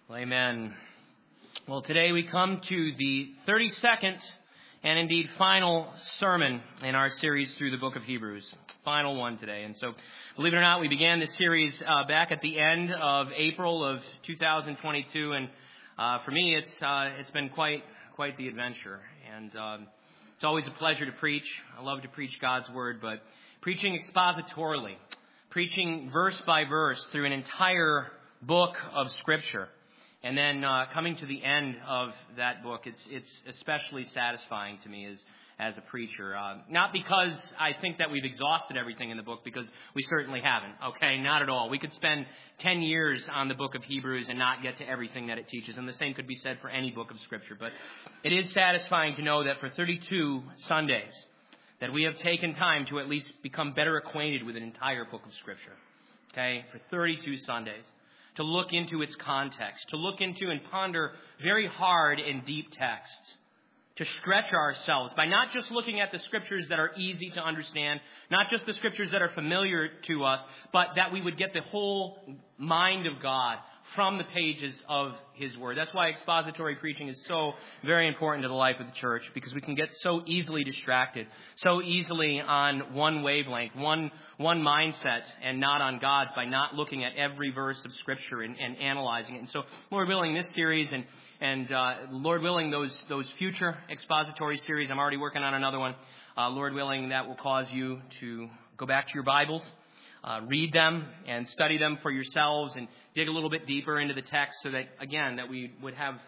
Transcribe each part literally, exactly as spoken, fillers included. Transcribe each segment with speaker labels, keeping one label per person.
Speaker 1: Well, amen. Well, today we come to the thirty-second and indeed final sermon in our series through the book of Hebrews. Final one today. And so, believe it or not, we began this series uh, back at the end of April of two thousand twenty-two. And uh, for me, it's uh, it's been quite quite the adventure. And um, it's always a pleasure to preach. I love to preach God's word, but preaching expositorily, preaching verse by verse through an entire book of Scripture. And then uh, coming to the end of that book, it's it's especially satisfying to me as as a preacher. Uh, not because I think that we've exhausted everything in the book, because we certainly haven't. Okay, not at all. We could spend ten years on the book of Hebrews and not get to everything that it teaches. And the same could be said for any book of Scripture. But it is satisfying to know that for thirty-two Sundays, that we have taken time to at least become better acquainted with an entire book of Scripture. Okay, for thirty-two Sundays. To look into its context, to look into and ponder very hard and deep texts, to stretch ourselves by not just looking at the Scriptures that are easy to understand, not just the Scriptures that are familiar to us, but that we would get the whole mind of God from the pages of His Word. That's why expository preaching is so very important to the life of the church, because we can get so easily distracted, so easily on one wavelength, one one mindset, and not on God's, by not looking at every verse of Scripture and, and analyzing it. And so, Lord willing, this series and and uh, Lord willing, those those future expository series, I'm already working on another one. Uh, Lord willing, that will cause you to go back to your Bibles, Uh, read them and study them for yourselves and dig a little bit deeper into the text, so that, again, that we would have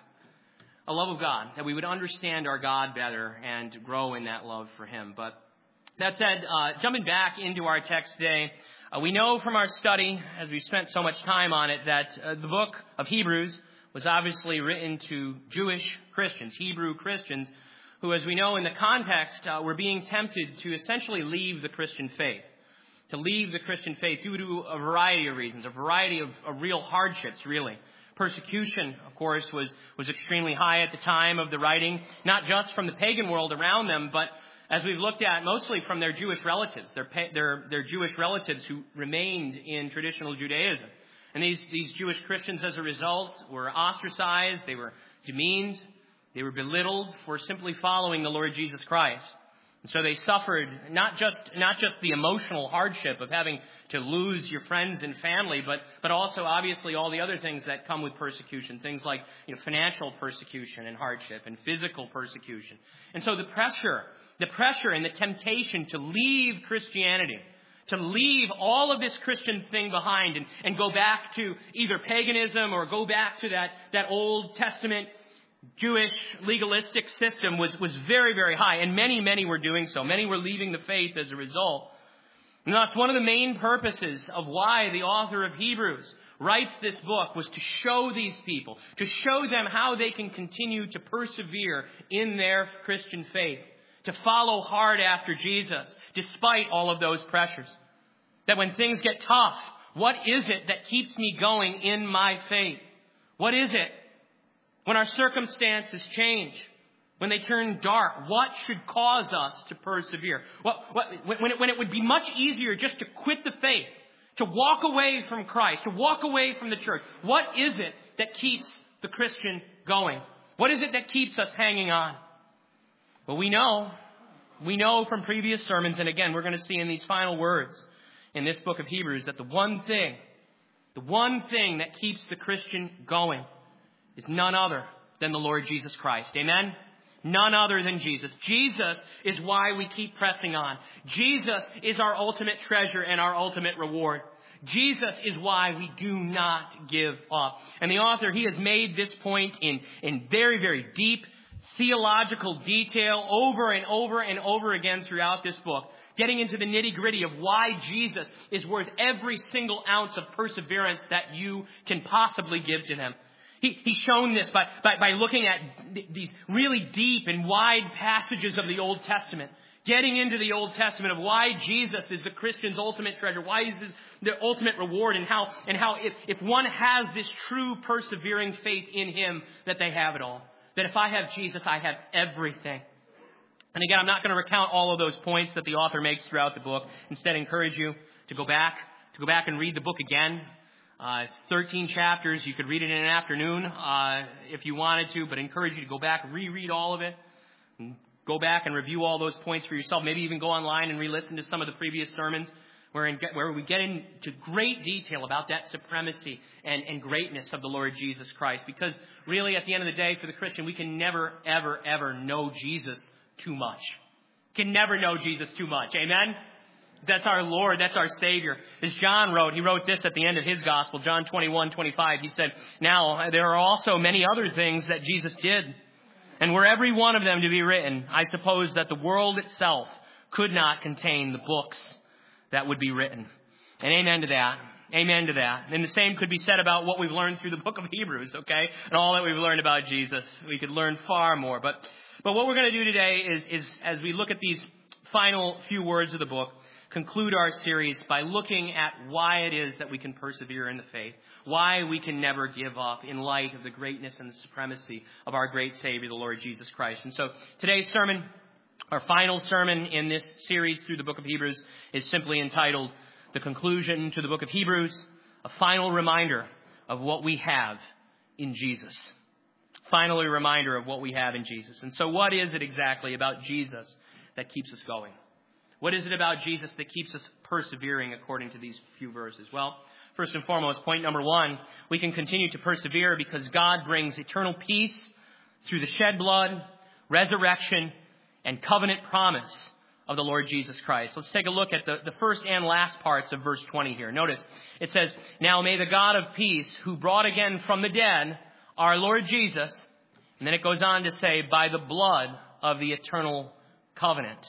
Speaker 1: a love of God, that we would understand our God better and grow in that love for Him. But that said, uh, jumping back into our text today, uh, we know from our study, as we've spent so much time on it, that uh, the book of Hebrews was obviously written to Jewish Christians, Hebrew Christians, who, as we know in the context, uh, were being tempted to essentially leave the Christian faith. To leave the Christian faith due to a variety of reasons, a variety of, of real hardships, really. Persecution, of course, was, was extremely high at the time of the writing, not just from the pagan world around them, but as we've looked at, mostly from their Jewish relatives, their, their, their Jewish relatives who remained in traditional Judaism. And these, these Jewish Christians, as a result, were ostracized, they were demeaned, they were belittled for simply following the Lord Jesus Christ. And so they suffered not just not just the emotional hardship of having to lose your friends and family, but but also obviously all the other things that come with persecution, things like, you know, financial persecution and hardship and physical persecution. And so the pressure, the pressure and the temptation to leave Christianity, to leave all of this Christian thing behind and, and go back to either paganism or go back to that, that Old Testament Jewish legalistic system was, was very, very high. And many, many were doing so. Many were leaving the faith as a result. And thus, one of the main purposes of why the author of Hebrews writes this book was to show these people, to show them how they can continue to persevere in their Christian faith, to follow hard after Jesus, despite all of those pressures. That when things get tough, what is it that keeps me going in my faith? What is it? When our circumstances change, when they turn dark, what should cause us to persevere? What, what, when, it, when it would be much easier just to quit the faith, to walk away from Christ, to walk away from the church, what is it that keeps the Christian going? What is it that keeps us hanging on? Well, we know, we know from previous sermons, and again, we're going to see in these final words in this book of Hebrews, that the one thing, the one thing that keeps the Christian going is none other than the Lord Jesus Christ. Amen? None other than Jesus. Jesus is why we keep pressing on. Jesus is our ultimate treasure and our ultimate reward. Jesus is why we do not give up. And the author, he has made this point in, in very, very deep theological detail over and over and over again throughout this book, getting into the nitty-gritty of why Jesus is worth every single ounce of perseverance that you can possibly give to him. He, he's shown this by, by, by looking at th- these really deep and wide passages of the Old Testament, getting into the Old Testament of why Jesus is the Christian's ultimate treasure, why is this the ultimate reward, and how and how if, if one has this true persevering faith in him, that they have it all. That if I have Jesus, I have everything. And again, I'm not going to recount all of those points that the author makes throughout the book. Instead, I encourage you to go back, to go back and read the book again. Uh, it's thirteen chapters. You could read it in an afternoon uh, if you wanted to, but I encourage you to go back, reread all of it, and go back and review all those points for yourself. Maybe even go online and re-listen to some of the previous sermons where, in, where we get into great detail about that supremacy and, and greatness of the Lord Jesus Christ. Because really, at the end of the day, for the Christian, we can never, ever, ever know Jesus too much. Can never know Jesus too much. Amen? That's our Lord. That's our Savior. As John wrote, he wrote this at the end of his gospel, John twenty-one twenty-five. He said, "Now, there are also many other things that Jesus did. And were every one of them to be written, I suppose that the world itself could not contain the books that would be written." And amen to that. Amen to that. And the same could be said about what we've learned through the book of Hebrews, okay? And all that we've learned about Jesus. We could learn far more. But but what we're going to do today is, is, as we look at these final few words of the book, conclude our series by looking at why it is that we can persevere in the faith, why we can never give up in light of the greatness and the supremacy of our great Savior, the Lord Jesus Christ. And so today's sermon, our final sermon in this series through the book of Hebrews, is simply entitled, "The Conclusion to the Book of Hebrews, a Final Reminder of What We Have in Jesus." Finally, a reminder of what we have in Jesus. And so what is it exactly about Jesus that keeps us going? What is it about Jesus that keeps us persevering according to these few verses? Well, first and foremost, point number one, we can continue to persevere because God brings eternal peace through the shed blood, resurrection, and covenant promise of the Lord Jesus Christ. Let's take a look at the, the first and last parts of verse twenty here. Notice, it says, "Now may the God of peace, who brought again from the dead our Lord Jesus," and then it goes on to say, "by the blood of the eternal covenant."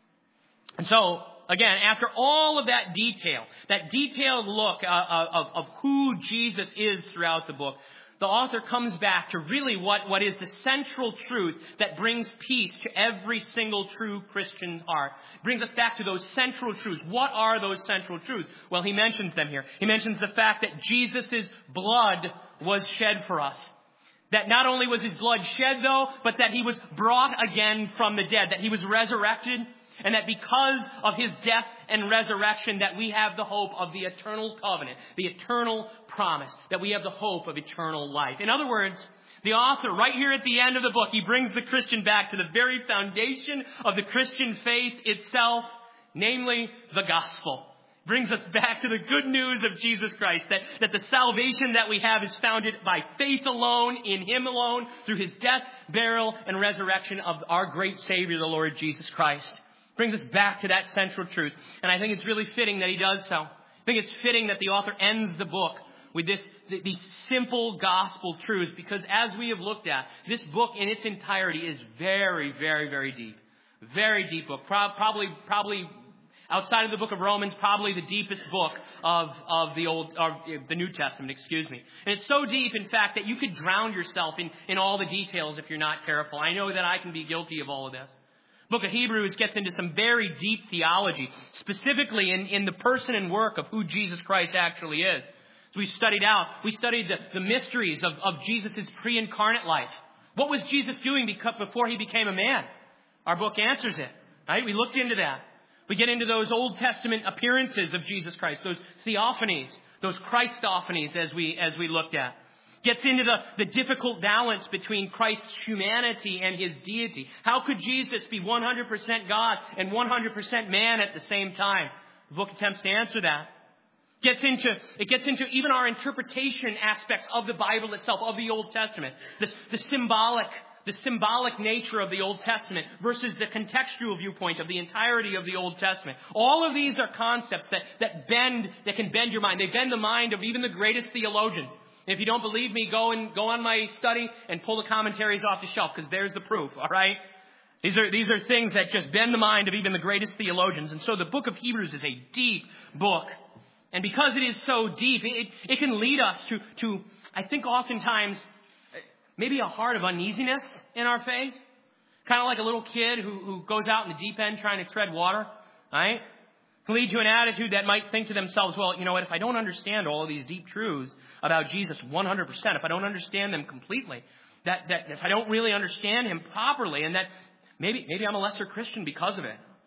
Speaker 1: And so, again, after all of that detail, that detailed look uh, of, of who Jesus is throughout the book, the author comes back to really what, what is the central truth that brings peace to every single true Christian heart. Brings us back to those central truths. What are those central truths? Well, he mentions them here. He mentions the fact that Jesus' blood was shed for us. That not only was his blood shed, though, but that he was brought again from the dead, that he was resurrected, and that because of his death and resurrection, that we have the hope of the eternal covenant, the eternal promise, that we have the hope of eternal life. In other words, the author, right here at the end of the book, he brings the Christian back to the very foundation of the Christian faith itself, namely the gospel. Brings us back to the good news of Jesus Christ, that, that the salvation that we have is founded by faith alone, in him alone, through his death, burial, and resurrection of our great Savior, the Lord Jesus Christ. Brings us back to that central truth. And I think it's really fitting that he does so. I think it's fitting that the author ends the book with this, these simple gospel truths, because as we have looked at, this book in its entirety is very, very, very deep. Very deep book. Pro- probably, probably outside of the book of Romans, probably the deepest book of, of the old, of the New Testament, excuse me. And it's so deep, in fact, that you could drown yourself in, in all the details if you're not careful. I know that I can be guilty of all of this. The book of Hebrews gets into some very deep theology, specifically in, in the person and work of who Jesus Christ actually is. So we studied out, we studied the, the mysteries of, of Jesus' pre-incarnate life. What was Jesus doing before he became a man? Our book answers it, right? We looked into that. We get into those Old Testament appearances of Jesus Christ, those theophanies, those Christophanies as we, as we looked at. Gets into the, the difficult balance between Christ's humanity and his deity. How could Jesus be one hundred percent God and one hundred percent man at the same time? The book attempts to answer that. Gets into, it gets into even our interpretation aspects of the Bible itself, of the Old Testament. The, the symbolic, the symbolic nature of the Old Testament versus the contextual viewpoint of the entirety of the Old Testament. All of these are concepts that, that bend, that can bend your mind. They bend the mind of even the greatest theologians. If you don't believe me, go and go on my study and pull the commentaries off the shelf, because there's the proof, all right? These are, these are things that just bend the mind of even the greatest theologians. And so the book of Hebrews is a deep book. And because it is so deep, it, it can lead us to, to, I think oftentimes, maybe a heart of uneasiness in our faith. Kind of like a little kid who, who goes out in the deep end trying to tread water, right? It can lead to an attitude that might think to themselves, well, you know what, if I don't understand all of these deep truths about Jesus one hundred percent, if I don't understand them completely, that, that if I don't really understand him properly, and that maybe, maybe I'm a lesser Christian because of it.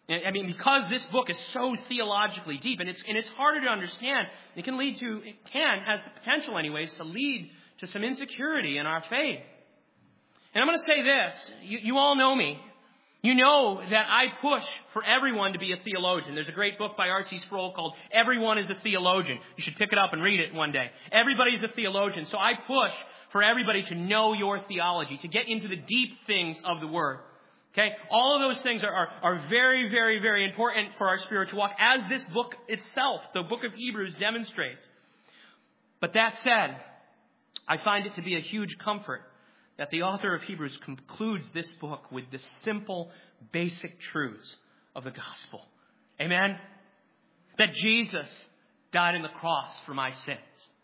Speaker 1: I mean, because this book is so theologically deep, and it's and it's harder to understand, it can lead to, it can, has the potential anyways, to lead to some insecurity in our faith. And I'm going to say this. You, you all know me. You know that I push for everyone to be a theologian. There's a great book by R C Sproul called Everyone is a Theologian. You should pick it up and read it one day. Everybody's a theologian. So I push for everybody to know your theology, to get into the deep things of the Word. Okay? All of those things are, are, are very, very, very important for our spiritual walk, as this book itself, the book of Hebrews, demonstrates. But that said, I find it to be a huge comfort that the author of Hebrews concludes this book with the simple, basic truths of the gospel. Amen? That Jesus died on the cross for my sins.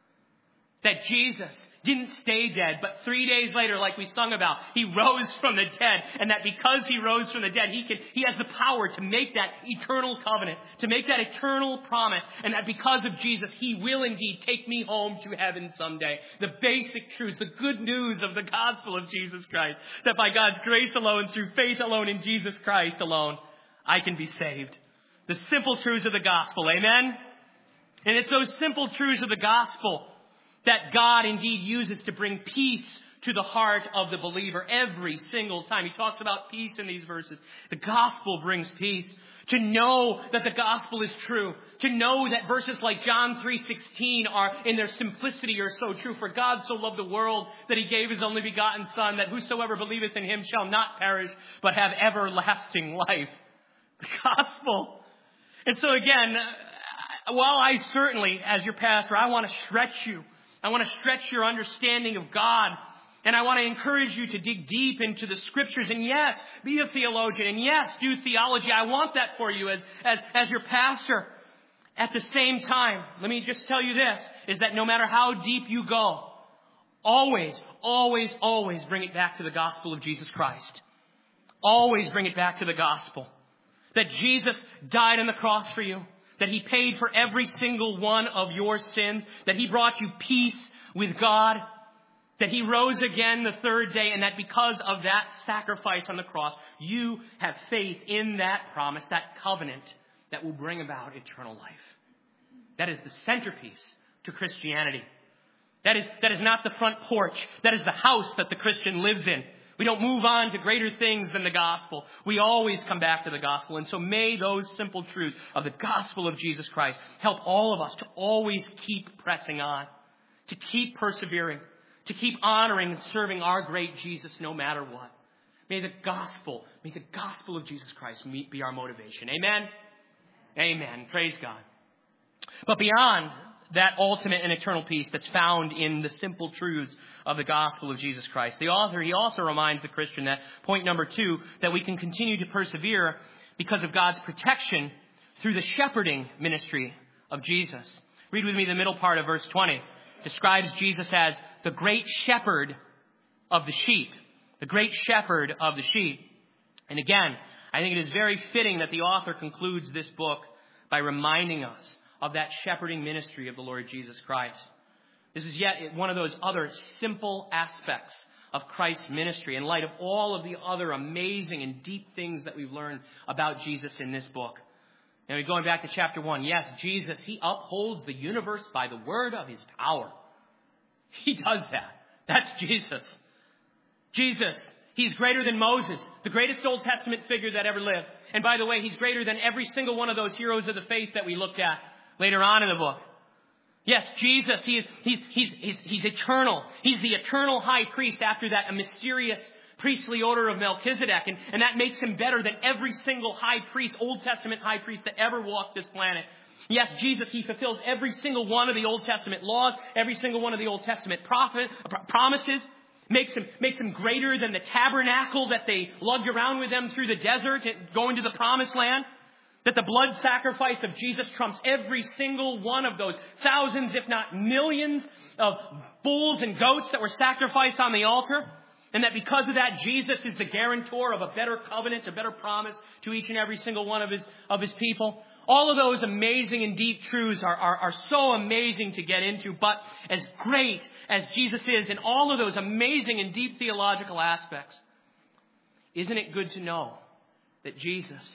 Speaker 1: That Jesus didn't stay dead, but three days later, like we sung about, he rose from the dead. And that because he rose from the dead, he can, he has the power to make that eternal covenant, to make that eternal promise. And that because of Jesus, he will indeed take me home to heaven someday. The basic truths, the good news of the gospel of Jesus Christ. That by God's grace alone, through faith alone in Jesus Christ alone, I can be saved. The simple truths of the gospel. Amen? And it's those simple truths of the gospel that God indeed uses to bring peace to the heart of the believer every single time. He talks about peace in these verses. The gospel brings peace. To know that the gospel is true. To know that verses like John three sixteen are, in their simplicity, are so true. For God so loved the world that he gave his only begotten Son, that whosoever believeth in him shall not perish, but have everlasting life. The gospel. And so again, while I certainly, as your pastor, I want to stretch you. I want to stretch your understanding of God. And I want to encourage you to dig deep into the scriptures. And yes, be a theologian. And yes, do theology. I want that for you as, as, as your pastor. At the same time, let me just tell you this, is that no matter how deep you go, always, always, always bring it back to the gospel of Jesus Christ. Always bring it back to the gospel. That Jesus died on the cross for you. That he paid for every single one of your sins. That he brought you peace with God. That he rose again the third day. And that because of that sacrifice on the cross, you have faith in that promise, that covenant that will bring about eternal life. That is the centerpiece to Christianity. That is, that is not the front porch. That is the house that the Christian lives in. We don't move on to greater things than the gospel. We always come back to the gospel. And so may those simple truths of the gospel of Jesus Christ help all of us to always keep pressing on, to keep persevering, to keep honoring and serving our great Jesus no matter what. May the gospel, may the gospel of Jesus Christ be our motivation. Amen? Amen. Praise God. But beyond that ultimate and eternal peace that's found in the simple truths of the gospel of Jesus Christ, the author, he also reminds the Christian that, point number two, that we can continue to persevere because of God's protection through the shepherding ministry of Jesus. Read with me the middle part of verse twenty. It describes Jesus as the great shepherd of the sheep. The great shepherd of the sheep. And again, I think it is very fitting that the author concludes this book by reminding us of that shepherding ministry of the Lord Jesus Christ. This is yet one of those other simple aspects of Christ's ministry in light of all of the other amazing and deep things that we've learned about Jesus in this book. And we're going back to chapter one. Yes, Jesus, he upholds the universe by the word of his power. He does that. That's Jesus. Jesus, he's greater than Moses, the greatest Old Testament figure that ever lived. And by the way, he's greater than every single one of those heroes of the faith that we looked at later on in the book. Yes, Jesus, he is, he's, he's, he's, he's eternal. He's the eternal high priest after that mysterious priestly order of Melchizedek. And, and that makes him better than every single high priest, Old Testament high priest that ever walked this planet. Yes, Jesus, he fulfills every single one of the Old Testament laws, every single one of the Old Testament prophet, promises. Makes him, makes him greater than the tabernacle that they lugged around with them through the desert going to the promised land. That the blood sacrifice of Jesus trumps every single one of those thousands, if not millions, of bulls and goats that were sacrificed on the altar. And that because of that, Jesus is the guarantor of a better covenant, a better promise to each and every single one of his, of his people. All of those amazing and deep truths are, are, are so amazing to get into. But as great as Jesus is in all of those amazing and deep theological aspects, isn't it good to know that Jesus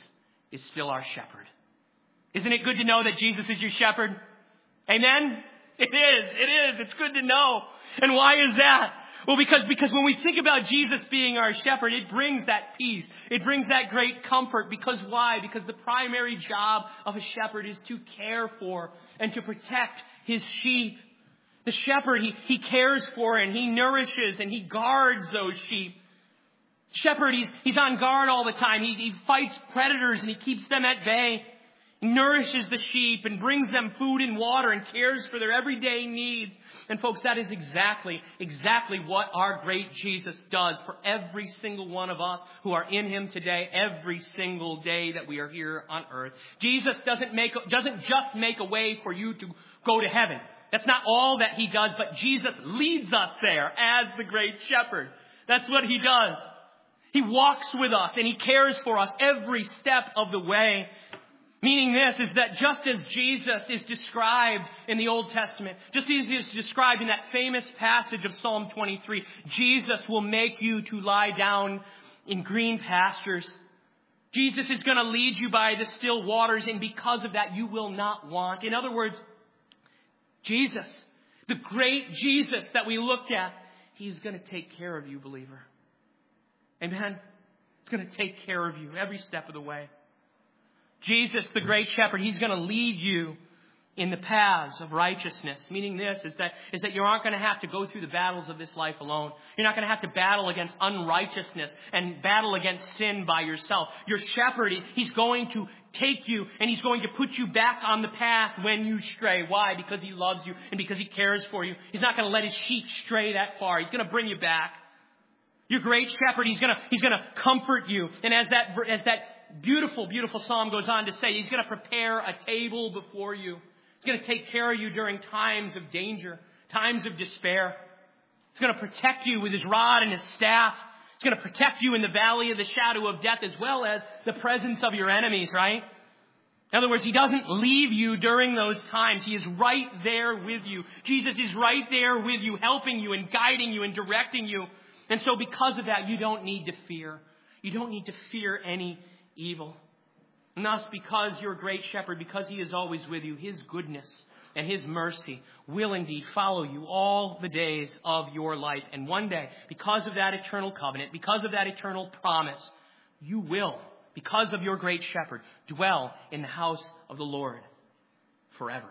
Speaker 1: is still our shepherd. Isn't it good to know that Jesus is your shepherd? Amen? It is. It is. It's good to know. And why is that? Well, because, because when we think about Jesus being our shepherd, it brings that peace. It brings that great comfort. Because why? Because the primary job of a shepherd is to care for and to protect his sheep. The shepherd, he, he cares for and he nourishes and he guards those sheep. Shepherd, he's, he's on guard all the time. He, he fights predators and he keeps them at bay. He nourishes the sheep and brings them food and water and cares for their everyday needs. And folks, that is exactly, exactly what our great Jesus does for every single one of us who are in him today, every single day that we are here on earth. Jesus doesn't make, doesn't just make a way for you to go to heaven. That's not all that he does, but Jesus leads us there as the great shepherd. That's what he does. He walks with us and he cares for us every step of the way. Meaning this is that just as Jesus is described in the Old Testament, just as he is described in that famous passage of Psalm twenty-three, Jesus will make you to lie down in green pastures. Jesus is going to lead you by the still waters, and because of that, you will not want. In other words, Jesus, the great Jesus that we looked at, he's going to take care of you, believer. Amen? He's going to take care of you every step of the way. Jesus, the great shepherd, he's going to lead you in the paths of righteousness. Meaning this is that, is that you aren't going to have to go through the battles of this life alone. You're not going to have to battle against unrighteousness and battle against sin by yourself. Your shepherd, he's going to take you and he's going to put you back on the path when you stray. Why? Because he loves you and because he cares for you. He's not going to let his sheep stray that far. He's going to bring you back. Your great shepherd, he's going to, he's going to comfort you. And as that, as that beautiful, beautiful psalm goes on to say, he's going to prepare a table before you. He's going to take care of you during times of danger, times of despair. He's going to protect you with his rod and his staff. He's going to protect you in the valley of the shadow of death as well as the presence of your enemies, right? In other words, he doesn't leave you during those times. He is right there with you. Jesus is right there with you, helping you and guiding you and directing you. And so because of that, you don't need to fear. You don't need to fear any evil. And thus, because your great shepherd, because he is always with you, his goodness and his mercy will indeed follow you all the days of your life. And one day, because of that eternal covenant, because of that eternal promise, you will, because of your great shepherd, dwell in the house of the Lord forever.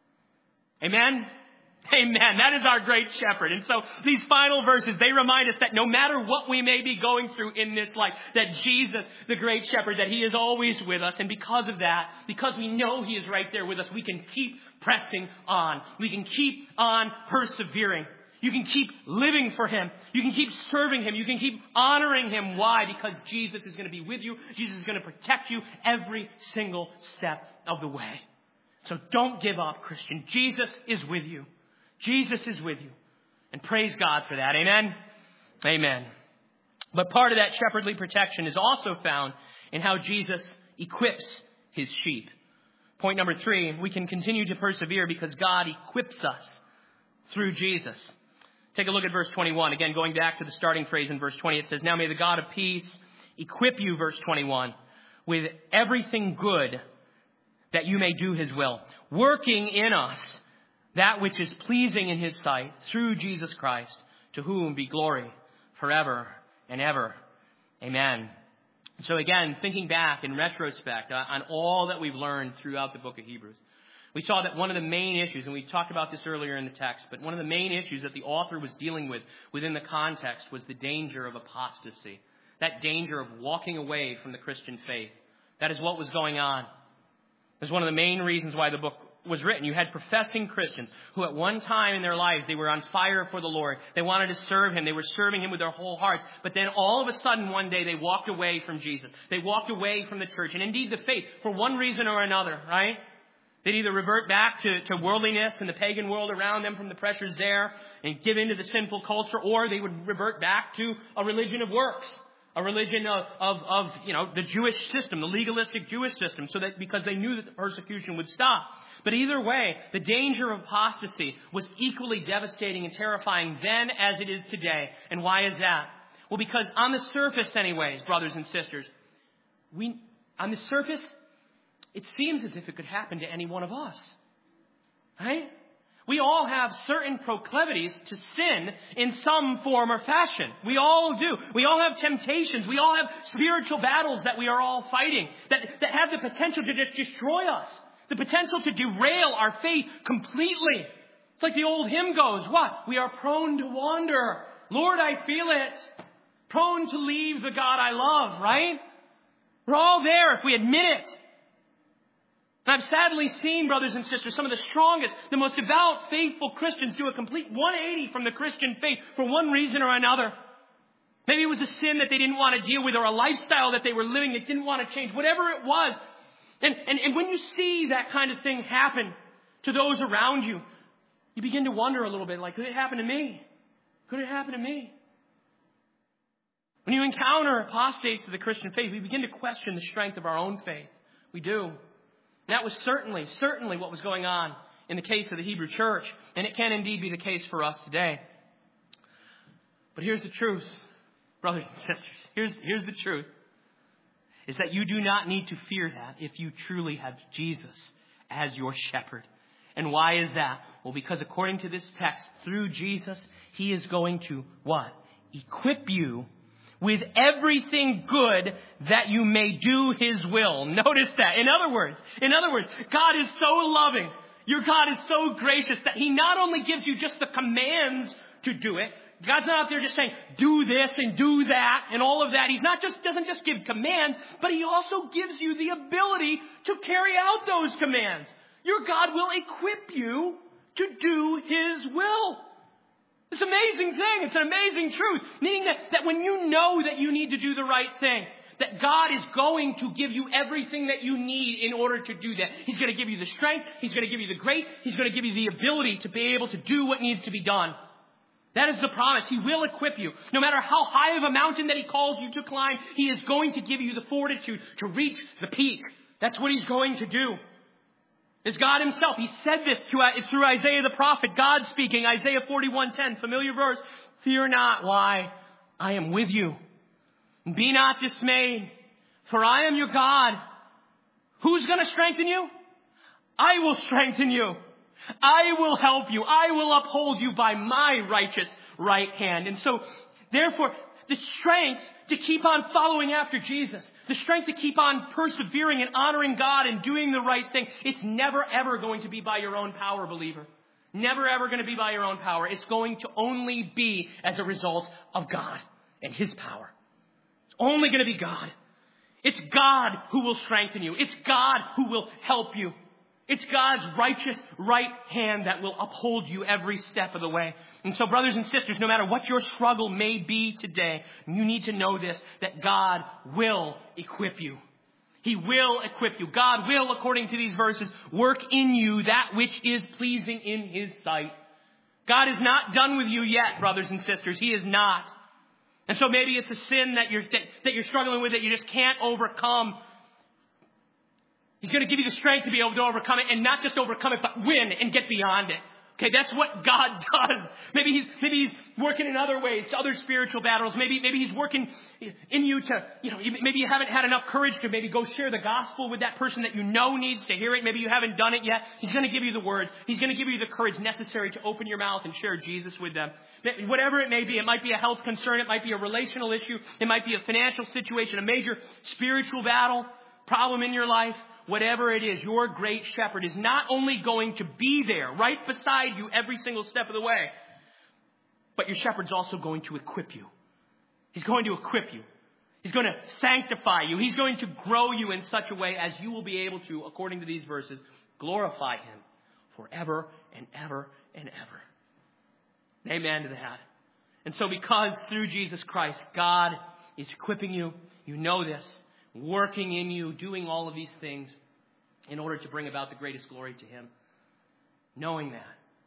Speaker 1: Amen? Amen. That is our great shepherd. And so these final verses, they remind us that no matter what we may be going through in this life, that Jesus, the great shepherd, that he is always with us. And because of that, because we know he is right there with us, we can keep pressing on. We can keep on persevering. You can keep living for him. You can keep serving him. You can keep honoring him. Why? Because Jesus is going to be with you. Jesus is going to protect you every single step of the way. So don't give up, Christian. Jesus is with you. Jesus is with you. And praise God for that. Amen? Amen. But part of that shepherdly protection is also found in how Jesus equips his sheep. Point number three, we can continue to persevere because God equips us through Jesus. Take a look at verse twenty-one. Again, going back to the starting phrase in verse twenty, it says, "Now may the God of peace equip you," verse twenty-one, "with everything good that you may do his will, working in us that which is pleasing in his sight, through Jesus Christ, to whom be glory forever and ever. Amen." So again, thinking back in retrospect on all that we've learned throughout the book of Hebrews, we saw that one of the main issues, and we talked about this earlier in the text, but one of the main issues that the author was dealing with within the context was the danger of apostasy. That danger of walking away from the Christian faith. That is what was going on. It was one of the main reasons why the book was written. You had professing Christians who at one time in their lives, they were on fire for the Lord. They wanted to serve him. They were serving him with their whole hearts. But then all of a sudden one day they walked away from Jesus. They walked away from the church and indeed the faith for one reason or another, right? They'd either revert back to, to worldliness and the pagan world around them from the pressures there and give into the sinful culture, or they would revert back to a religion of works. A religion of, of, of, you know, the Jewish system, the legalistic Jewish system, so that because they knew that the persecution would stop. But either way, the danger of apostasy was equally devastating and terrifying then as it is today. And why is that? Well, because on the surface anyways, brothers and sisters, we On the surface, it seems as if it could happen to any one of us. Right? We all have certain proclivities to sin in some form or fashion. We all do. We all have temptations. We all have spiritual battles that we are all fighting that, that have the potential to just destroy us. The potential to derail our faith completely. It's like the old hymn goes, what? We are prone to wander. Lord, I feel it. Prone to leave the God I love, right? We're all there if we admit it. And I've sadly seen, brothers and sisters, some of the strongest, the most devout, faithful Christians do a complete one eighty from the Christian faith for one reason or another. Maybe it was a sin that they didn't want to deal with or a lifestyle that they were living that didn't want to change. Whatever it was. And, and, and when you see that kind of thing happen to those around you, you begin to wonder a little bit, like, could it happen to me? Could it happen to me? When you encounter apostates to the Christian faith, we begin to question the strength of our own faith. We do. And that was certainly, certainly what was going on in the case of the Hebrew church. And it can indeed be the case for us today. But here's the truth, brothers and sisters. Here's, here's the truth. Is that you do not need to fear that if you truly have Jesus as your shepherd. And why is that? Well, because according to this text, through Jesus, He is going to what? Equip you with everything good that you may do His will. Notice that. In other words, in other words, God is so loving. Your God is so gracious that He not only gives you just the commands to do it. God's not out there just saying, do this and do that and all of that. He's not just, doesn't just give commands, but He also gives you the ability to carry out those commands. Your God will equip you to do His will. It's an amazing thing. It's an amazing truth. Meaning that, that when you know that you need to do the right thing, that God is going to give you everything that you need in order to do that. He's going to give you the strength. He's going to give you the grace. He's going to give you the ability to be able to do what needs to be done. That is the promise. He will equip you. No matter how high of a mountain that He calls you to climb, He is going to give you the fortitude to reach the peak. That's what He's going to do. It's God Himself. He said this to, through Isaiah the prophet. God speaking. Isaiah forty-one ten. Familiar verse. Fear not. Why? I am with you. Be not dismayed. For I am your God. Who's going to strengthen you? I will strengthen you. I will help you. I will uphold you by my righteous right hand. And so, therefore, the strength to keep on following after Jesus, the strength to keep on persevering and honoring God and doing the right thing, it's never ever going to be by your own power, believer. Never ever going to be by your own power. It's going to only be as a result of God and His power. It's only going to be God. It's God who will strengthen you. It's God who will help you. It's God's righteous right hand that will uphold you every step of the way. And so, brothers and sisters, no matter what your struggle may be today, you need to know this, that God will equip you. He will equip you. God will, according to these verses, work in you that which is pleasing in His sight. God is not done with you yet, brothers and sisters. He is not. And so maybe it's a sin that you're, that, that you're struggling with that you just can't overcome. He's going to give you the strength to be able to overcome it, and not just overcome it, but win and get beyond it. Okay, that's what God does. Maybe he's, maybe he's working in other ways, other spiritual battles. Maybe, maybe he's working in you to, you know, maybe you haven't had enough courage to maybe go share the gospel with that person that you know needs to hear it. Maybe you haven't done it yet. He's going to give you the words. He's going to give you the courage necessary to open your mouth and share Jesus with them. Whatever it may be, it might be a health concern. It might be a relational issue. It might be a financial situation, a major spiritual battle, problem in your life. Whatever it is, your great shepherd is not only going to be there right beside you every single step of the way, but your shepherd's also going to equip you. He's going to equip you. He's going to sanctify you. He's going to grow you in such a way as you will be able to, according to these verses, glorify Him forever and ever and ever. Amen to that. And so because through Jesus Christ, God is equipping you, you know this, working in you, doing all of these things in order to bring about the greatest glory to Him. Knowing that,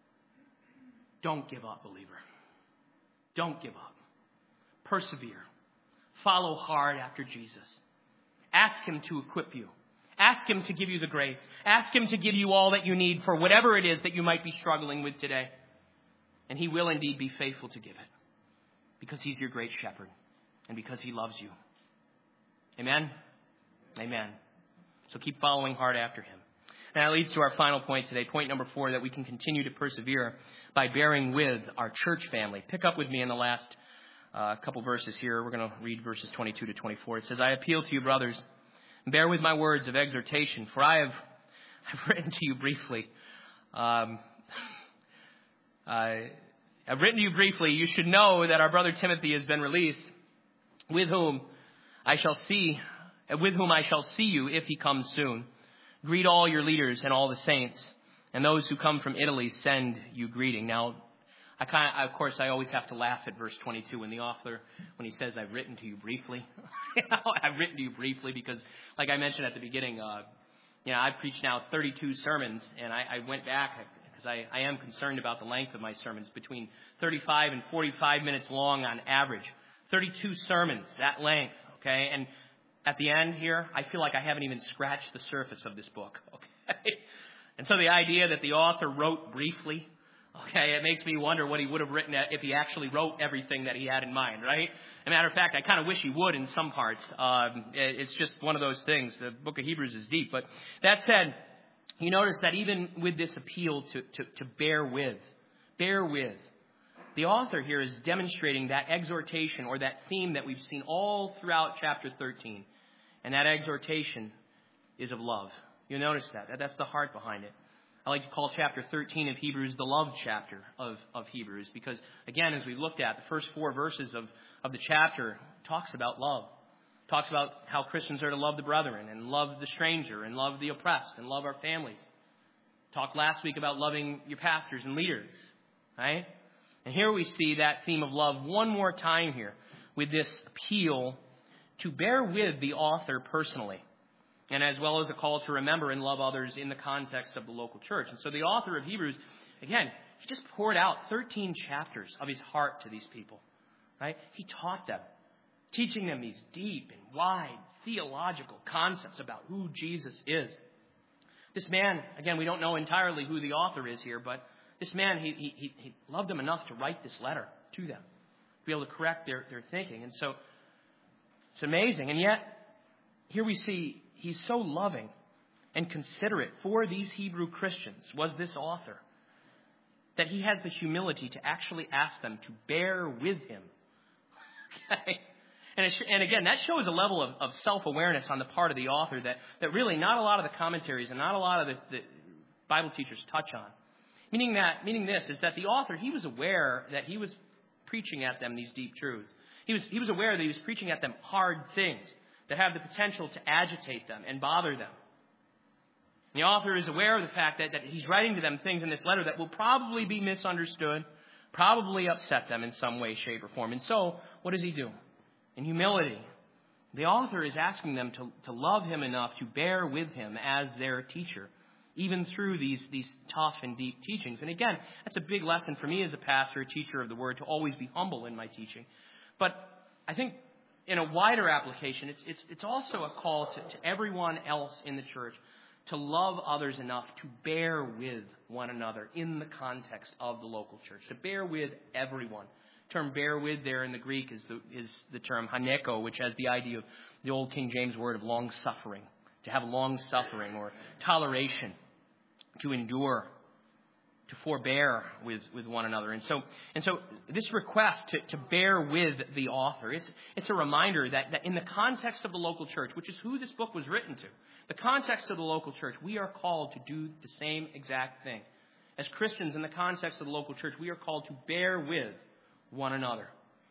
Speaker 1: don't give up, believer. Don't give up. Persevere. Follow hard after Jesus. Ask Him to equip you. Ask Him to give you the grace. Ask Him to give you all that you need for whatever it is that you might be struggling with today. And He will indeed be faithful to give it. Because He's your great shepherd. And because He loves you. Amen? Amen. So keep following hard after him. And that leads to our final point today, point number four, that we can continue to persevere by bearing with our church family. Pick up with me in the last uh, couple verses here. We're going to read verses twenty-two to twenty-four. It says, I appeal to you, brothers, bear with my words of exhortation, for I have I've written to you briefly. Um, I, I've written to you briefly. You should know that our brother Timothy has been released, with whom I shall see, with whom I shall see you if he comes soon. Greet all your leaders and all the saints, and those who come from Italy send you greeting. Now, I kind of, of course, I always have to laugh at verse twenty-two when the author, when he says, I've written to you briefly. you know, I've written to you briefly because, like I mentioned at the beginning, uh, you know, I've preached now thirty-two sermons, and I, I went back because I, I am concerned about the length of my sermons, between thirty-five and forty-five minutes long on average. thirty-two sermons, that length, okay? And at the end here, I feel like I haven't even scratched the surface of this book, okay? And so the idea that the author wrote briefly, okay, it makes me wonder what he would have written if he actually wrote everything that he had in mind, right? As a matter of fact, I kind of wish he would in some parts. Um, it's just one of those things. The book of Hebrews is deep. But that said, you notice that even with this appeal to, to, to bear with, bear with, the author here is demonstrating that exhortation or that theme that we've seen all throughout chapter thirteen. And that exhortation is of love. You'll notice that. That's the heart behind it. I like to call chapter thirteen of Hebrews the love chapter of, of Hebrews because, again, as we looked at, the first four verses of, of the chapter talks about love. Talks about how Christians are to love the brethren and love the stranger and love the oppressed and love our families. Talked last week about loving your pastors and leaders, right? And here we see that theme of love one more time here with this appeal to bear with the author personally, and as well as a call to remember and love others in the context of the local church. And so the author of Hebrews, again, he just poured out thirteen chapters of his heart to these people, right? He taught them, teaching them these deep and wide theological concepts about who Jesus is. This man, again, we don't know entirely who the author is here, but this man, he, he, he loved them enough to write this letter to them, to be able to correct their, their thinking. And so it's amazing. And yet, here we see he's so loving and considerate for these Hebrew Christians, was this author, that he has the humility to actually ask them to bear with him. Okay? And, it, and again, that shows a level of, of self-awareness on the part of the author that, that really not a lot of the commentaries and not a lot of the, the Bible teachers touch on. Meaning that, meaning this is that the author, he was aware that he was preaching at them these deep truths. He was, he was aware that he was preaching at them hard things that have the potential to agitate them and bother them. And the author is aware of the fact that, that he's writing to them things in this letter that will probably be misunderstood, probably upset them in some way, shape, or form. And so, what does he do? In humility, the author is asking them to, to love him enough to bear with him as their teacher, even through these, these tough and deep teachings. And again, that's a big lesson for me as a pastor, a teacher of the word, to always be humble in my teaching. But I think in a wider application, it's, it's, it's also a call to, to everyone else in the church to love others enough to bear with one another in the context of the local church, to bear with everyone. The term bear with there in the Greek is the, is the term haneko, which has the idea of the old King James word of long suffering, to have long suffering or toleration, to endure, to forbear with, with one another. And so and so this request to, to bear with the author, it's it's a reminder that, that in the context of the local church, which is who this book was written to, the context of the local church, we are called to do the same exact thing. As Christians in the context of the local church, we are called to bear with one another,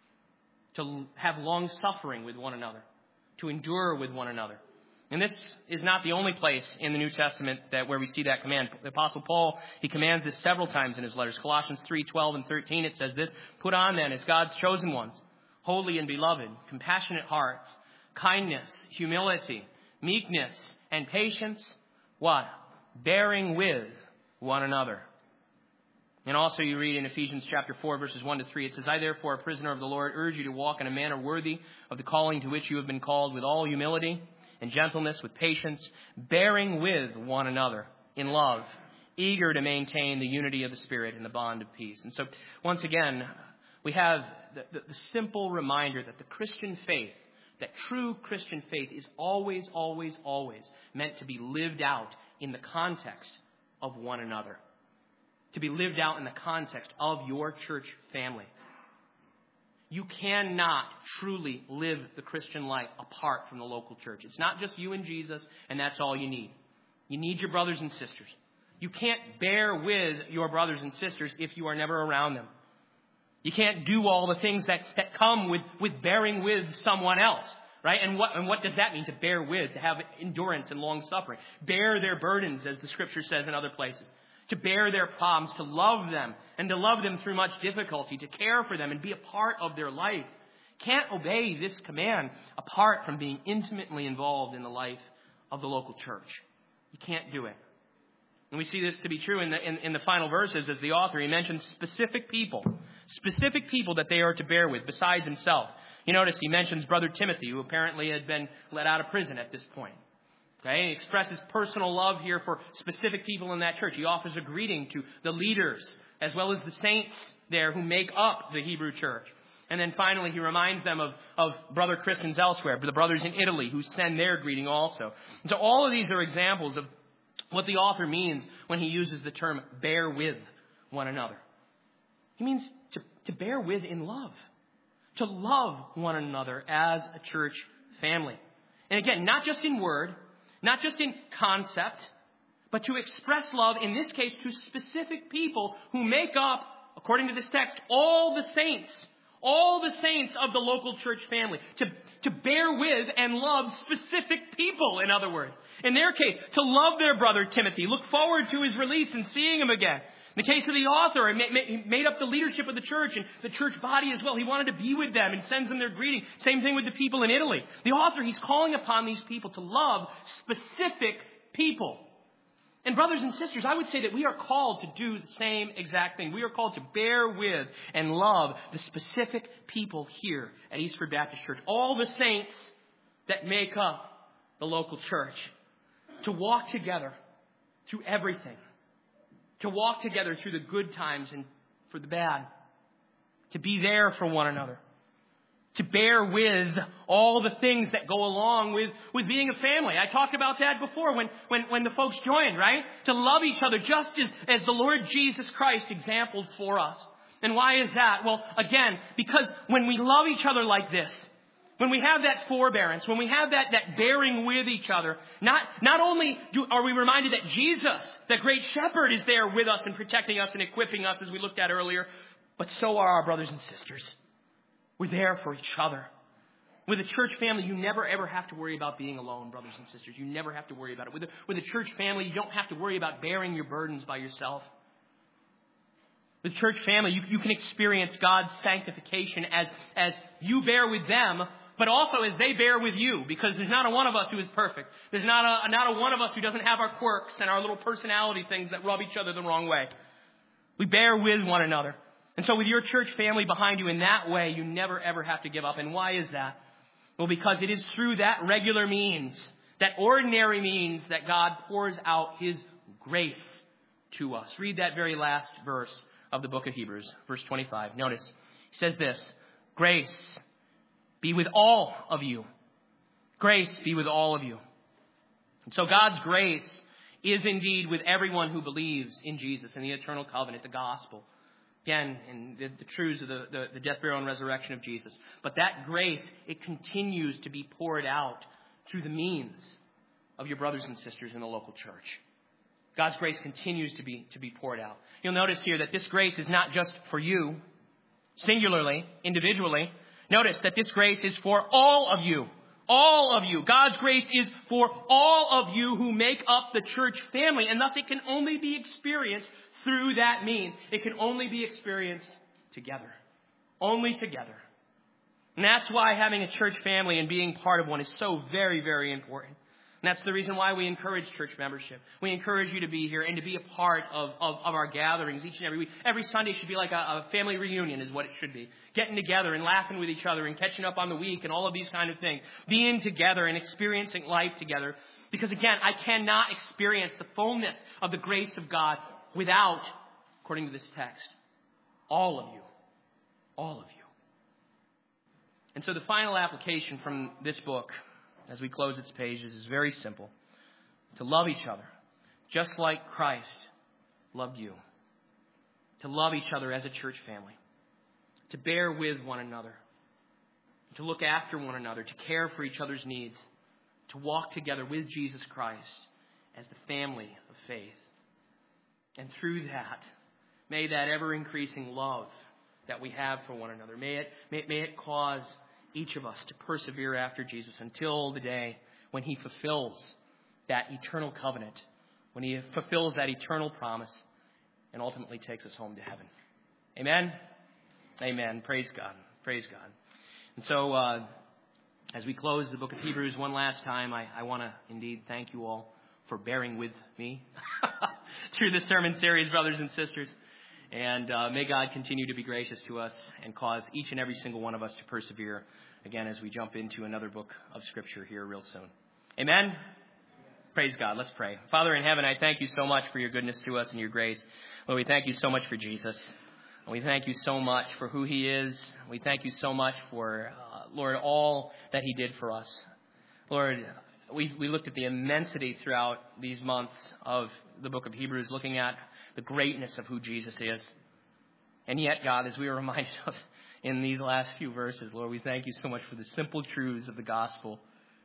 Speaker 1: to have long suffering with one another, to endure with one another. And this is not the only place in the New Testament that where we see that command. The Apostle Paul, he commands this several times in his letters. Colossians three, twelve and thirteen, it says this, "Put on then as God's chosen ones, holy and beloved, compassionate hearts, kindness, humility, meekness, and patience." What? Bearing with one another. And also you read in Ephesians chapter four, verses one to three, it says, "I therefore, a prisoner of the Lord, urge you to walk in a manner worthy of the calling to which you have been called, with all humility and gentleness, with patience, bearing with one another in love, eager to maintain the unity of the Spirit in the bond of peace." And so, once again, we have the, the, the simple reminder that the Christian faith that true Christian faith is always, always, always meant to be lived out in the context of one another. To be lived out in the context of your church family. You cannot truly live the Christian life apart from the local church. It's not just you and Jesus, and that's all you need. You need your brothers and sisters. You can't bear with your brothers and sisters if you are never around them. You can't do all the things that, that come with, with bearing with someone else, right? And what, and what does that mean, to bear with, to have endurance and long suffering? Bear their burdens, as the scripture says in other places. To bear their problems, to love them, and to love them through much difficulty, to care for them and be a part of their life. Can't obey this command apart from being intimately involved in the life of the local church. You can't do it. And we see this to be true in the, in, in the final verses as the author. He mentions specific people. Specific people that they are to bear with besides himself. You notice he mentions Brother Timothy, who apparently had been let out of prison at this point. Okay? He expresses personal love here for specific people in that church. He offers a greeting to the leaders as well as the saints there who make up the Hebrew church. And then finally, he reminds them of, of brother Christians elsewhere, the brothers in Italy who send their greeting also. And so all of these are examples of what the author means when he uses the term bear with one another. He means to, to bear with in love. To love one another as a church family. And again, not just in word, not just in concept, but to express love, in this case, to specific people who make up, according to this text, all the saints. All the saints of the local church family. To, to bear with and love specific people, in other words. In their case, to love their brother Timothy. Look forward to his release and seeing him again. In the case of the author, he made up the leadership of the church and the church body as well. He wanted to be with them and sends them their greeting. Same thing with the people in Italy. The author, he's calling upon these people to love specific people. And brothers and sisters, I would say that we are called to do the same exact thing. We are called to bear with and love the specific people here at Eastford Baptist Church. All the saints that make up the local church. To walk together through everything. To walk together through the good times and for the bad. To be there for one another. To bear with all the things that go along with, with being a family. I talked about that before when, when, when the folks joined, right? To love each other just as, as the Lord Jesus Christ exampled for us. And why is that? Well, again, because when we love each other like this, when we have that forbearance, when we have that, that bearing with each other, not, not only do, are we reminded that Jesus, the great shepherd, is there with us and protecting us and equipping us as we looked at earlier, but so are our brothers and sisters. We're there for each other. With a church family, you never ever have to worry about being alone, brothers and sisters. You never have to worry about it. With a, with a church family, you don't have to worry about bearing your burdens by yourself. With a church family, you, you can experience God's sanctification as, as you bear with them, but also as they bear with you, because there's not a one of us who is perfect. There's not a, not a one of us who doesn't have our quirks and our little personality things that rub each other the wrong way. We bear with one another. And so with your church family behind you in that way, you never ever have to give up. And why is that? Well, because it is through that regular means, that ordinary means, that God pours out His grace to us. Read that very last verse of the book of Hebrews, verse twenty-five. Notice, he says this, grace be with all of you. Grace be with all of you. And so God's grace is indeed with everyone who believes in Jesus and the eternal covenant, the gospel. Again, in the, the truths of the, the, the death, burial, and resurrection of Jesus. But that grace, it continues to be poured out through the means of your brothers and sisters in the local church. God's grace continues to be, to be poured out. You'll notice here that this grace is not just for you, singularly, individually. Notice that this grace is for all of you. All of you. God's grace is for all of you who make up the church family. And thus it can only be experienced through that means. It can only be experienced together. Only together. And that's why having a church family and being part of one is so very, very important. And that's the reason why we encourage church membership. We encourage you to be here and to be a part of, of, of our gatherings each and every week. Every Sunday should be like a, a family reunion is what it should be. Getting together and laughing with each other and catching up on the week and all of these kind of things. Being together and experiencing life together. Because again, I cannot experience the fullness of the grace of God without, according to this text, all of you. All of you. And so the final application from this book, as we close its pages, is very simple. To love each other, just like Christ loved you. To love each other as a church family. To bear with one another. To look after one another. To care for each other's needs. To walk together with Jesus Christ as the family of faith. And through that, may that ever-increasing love that we have for one another, may it, may, may it cause each of us to persevere after Jesus until the day when he fulfills that eternal covenant, when he fulfills that eternal promise and ultimately takes us home to heaven. Amen? Amen. Praise God. Praise God. And so, uh, as we close the book of Hebrews one last time, I, I want to indeed thank you all for bearing with me through this sermon series, brothers and sisters. And uh, may God continue to be gracious to us and cause each and every single one of us to persevere again as we jump into another book of Scripture here real soon. Amen? Praise God. Let's pray. Father in heaven, I thank you so much for your goodness to us and your grace. Lord, we thank you so much for Jesus. And we thank you so much for who he is. We thank you so much for, uh, Lord, all that he did for us. Lord, we, we looked at the immensity throughout these months of the book of Hebrews, looking at the greatness of who Jesus is. And yet, God, as we were reminded of in these last few verses, Lord, we thank you so much for the simple truths of the gospel,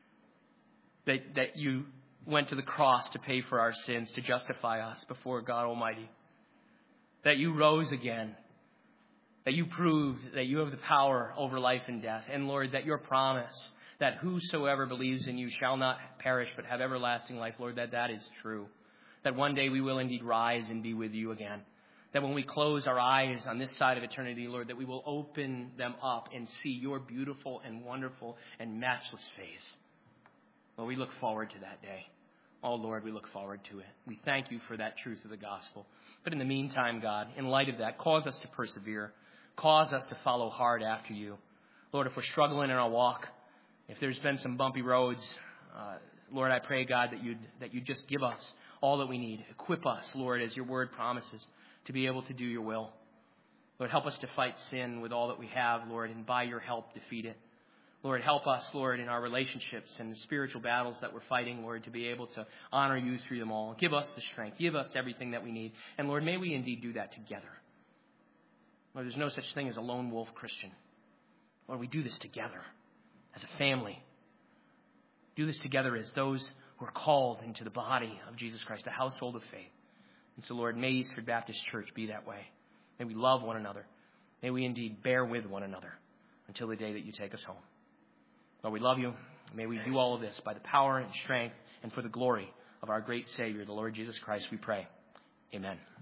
Speaker 1: that, that you went to the cross to pay for our sins, to justify us before God Almighty, that you rose again, that you proved that you have the power over life and death, and Lord, that your promise that whosoever believes in you shall not perish but have everlasting life, Lord, that that is true. That one day we will indeed rise and be with you again. That when we close our eyes on this side of eternity, Lord, that we will open them up and see your beautiful and wonderful and matchless face. Lord, we look forward to that day. Oh, Lord, we look forward to it. We thank you for that truth of the gospel. But in the meantime, God, in light of that, cause us to persevere. Cause us to follow hard after you. Lord, if we're struggling in our walk, if there's been some bumpy roads, uh, Lord, I pray, God, that you'd, that you'd just give us all that we need. Equip us, Lord, as your word promises, to be able to do your will. Lord, help us to fight sin with all that we have, Lord, and by your help defeat it. Lord, help us, Lord, in our relationships and the spiritual battles that we're fighting, Lord, to be able to honor you through them all. Give us the strength. Give us everything that we need. And Lord, may we indeed do that together. Lord, there's no such thing as a lone wolf Christian. Lord, we do this together as a family. Do this together as those who are called into the body of Jesus Christ, the household of faith. And so, Lord, may Eastford Baptist Church be that way. May we love one another. May we indeed bear with one another until the day that you take us home. Lord, we love you. May we do all of this by the power and strength and for the glory of our great Savior, the Lord Jesus Christ, we pray. Amen.